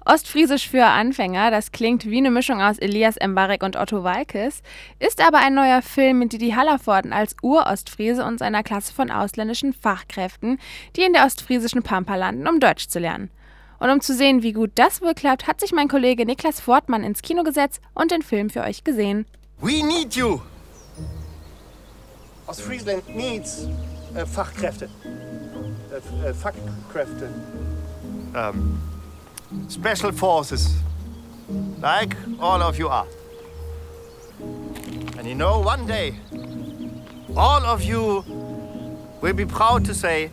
Ostfriesisch für Anfänger, das klingt wie eine Mischung aus Elias Mbarek und Otto Waalkes, ist aber ein neuer Film mit Didi Hallervorden als Ur-Ostfriese und seiner Klasse von ausländischen Fachkräften, die in der ostfriesischen Pampa landen, um Deutsch zu lernen. Und um zu sehen, wie gut das wohl klappt, hat sich mein Kollege Niklas Fortmann ins Kino gesetzt und den Film für euch gesehen. We need you! Ostfriesland needs Fachkräfte. Fachkräfte. Special forces. Like all of you are. And you know, one day, all of you will be proud to say,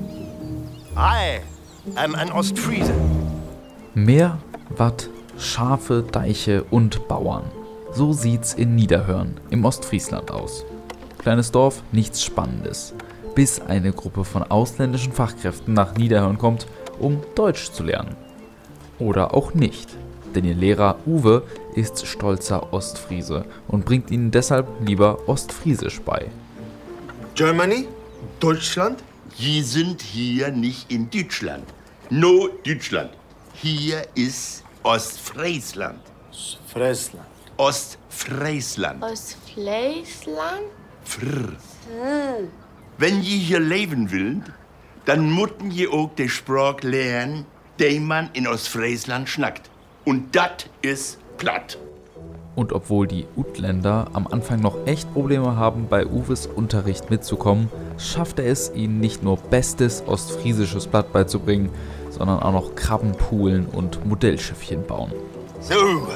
I am an Ostfriese. Meer, Watt, Schafe, Deiche und Bauern. So sieht's in Niederhörn im Ostfriesland aus. Kleines Dorf, nichts Spannendes. Bis eine Gruppe von ausländischen Fachkräften nach Niederhörn kommt, um Deutsch zu lernen. Oder auch nicht, denn ihr Lehrer Uwe ist stolzer Ostfriese und bringt ihnen deshalb lieber Ostfriesisch bei. Germany? Deutschland? Wir sind hier nicht in Deutschland. No Deutschland. Hier ist Ostfriesland. Friesland. Ostfriesland. Ostfriesland? Frr. Wenn ihr hier leben wollt, dann müssen ihr auch die Sprache lernen, die man in Ostfriesland schnackt. Und das ist platt. Und obwohl die Utländer am Anfang noch echt Probleme haben, bei Uwes Unterricht mitzukommen, schafft er es, ihnen nicht nur bestes ostfriesisches Blatt beizubringen, sondern auch noch Krabbenpoolen und Modellschiffchen bauen. So.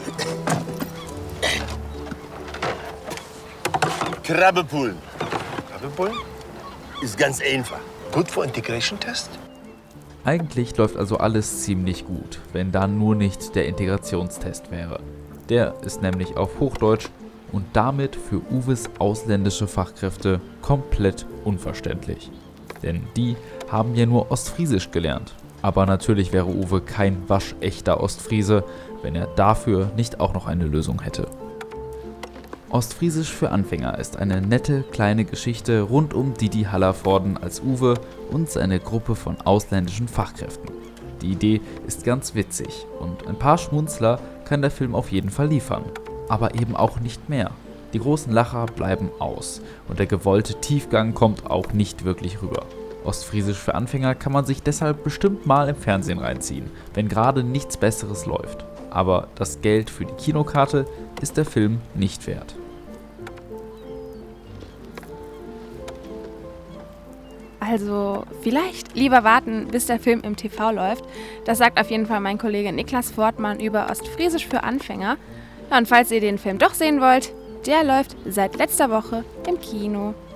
Krabbepool. Krabbepool? Ist ganz einfach. Good for Integration Test? Eigentlich läuft also alles ziemlich gut, wenn da nur nicht der Integrationstest wäre. Der ist nämlich auf Hochdeutsch und damit für Uwes ausländische Fachkräfte komplett unverständlich. Denn die haben ja nur Ostfriesisch gelernt. Aber natürlich wäre Uwe kein waschechter Ostfriese, wenn er dafür nicht auch noch eine Lösung hätte. Ostfriesisch für Anfänger ist eine nette kleine Geschichte rund um Didi Hallervorden als Uwe und seine Gruppe von ausländischen Fachkräften. Die Idee ist ganz witzig und ein paar Schmunzler kann der Film auf jeden Fall liefern, aber eben auch nicht mehr. Die großen Lacher bleiben aus und der gewollte Tiefgang kommt auch nicht wirklich rüber. Ostfriesisch für Anfänger kann man sich deshalb bestimmt mal im Fernsehen reinziehen, wenn gerade nichts Besseres läuft. Aber das Geld für die Kinokarte ist der Film nicht wert. Also vielleicht lieber warten, bis der Film im TV läuft. Das sagt auf jeden Fall mein Kollege Niklas Fortmann über Ostfriesisch für Anfänger. Ja, und falls ihr den Film doch sehen wollt, der läuft seit letzter Woche im Kino.